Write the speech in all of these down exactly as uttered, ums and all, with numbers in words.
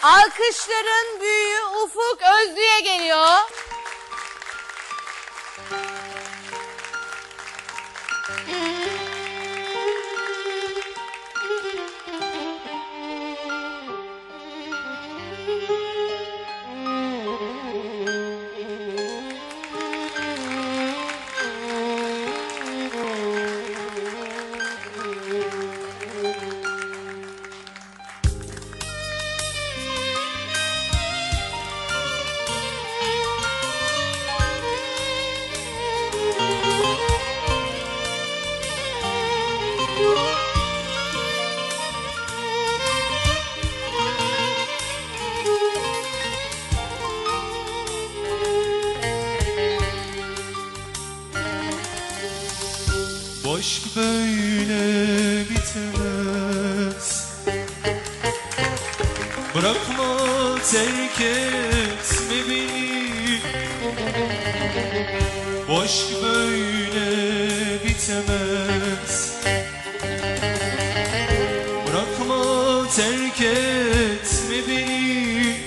Alkışların büyüğü Ufuk Özlü'ye geliyor. Aşk böyle bitmez. Bırakma, terk etme beni. Bu aşk böyle bitemez. Bırakma, terk etme beni.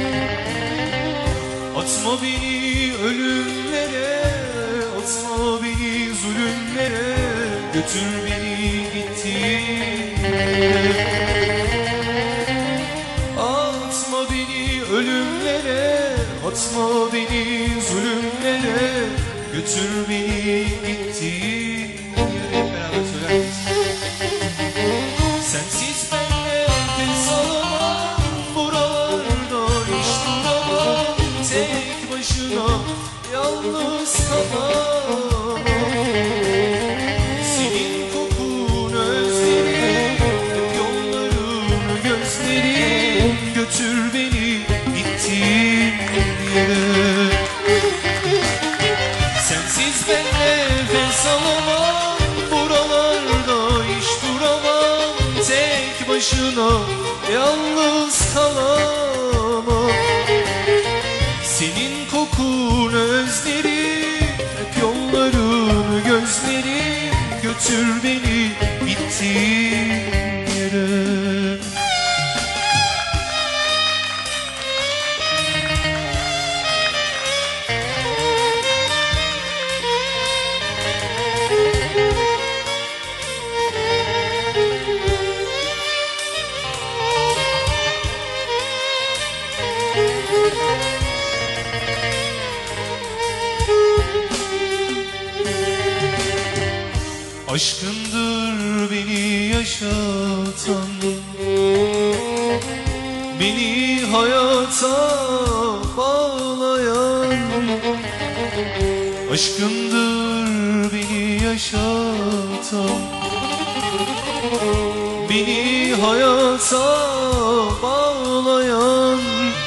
Atma beni ölümlere, atma beni zulümlere. Götür beni gittiğin yere. Atma beni ölümlere, atma beni zulümlere. Götür beni gittiğin yere. Hep beraber söyler miyiz? Sensiz ben nefes alamam, buralarda hiç duramam. Tek başına yalnız kalamam. Senin kokun özlerim, hep yolların gözlerim. Götür beni gittiğin yere. Sensiz ben nefes alamam, buralarda hiç duramam. Tek başına yalnız kalamam. Senin kokun özlerim, hep yolların gözlerim. Götür beni gittiğin yere. Aşkındır beni yaşatan, beni hayata bağlayan. Aşkındır beni yaşatan, beni hayata bağlayan.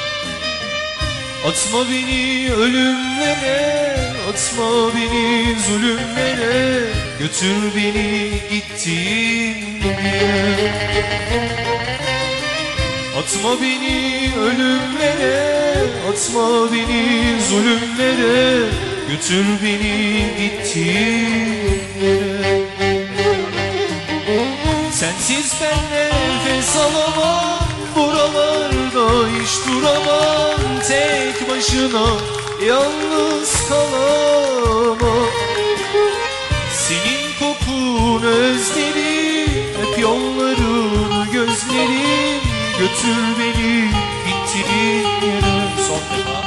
Atma beni ölümlere, atma beni zulümlere. Götür beni gittiğin yere. Atma beni ölümlere, atma beni zulümlere. Götür beni gittiğin yere. Sensiz ben nefes alamam, buralarda hiç duramam. Tek başına yalnız kalamam. Senin kokun özlerim, hep yolların gözlerim. Götür beni gittiğin yere. Son defa.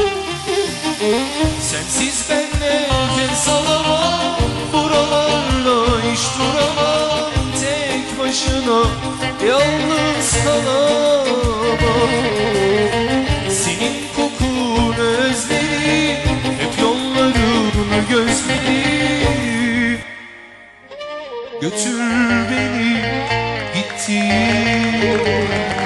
Sensiz ben nefes alamam, buralarda hiç duramam. Tek başına yalnız kalamam. Senin kokun özlerim, hep yolların gözlerim. Götür beni gittiğin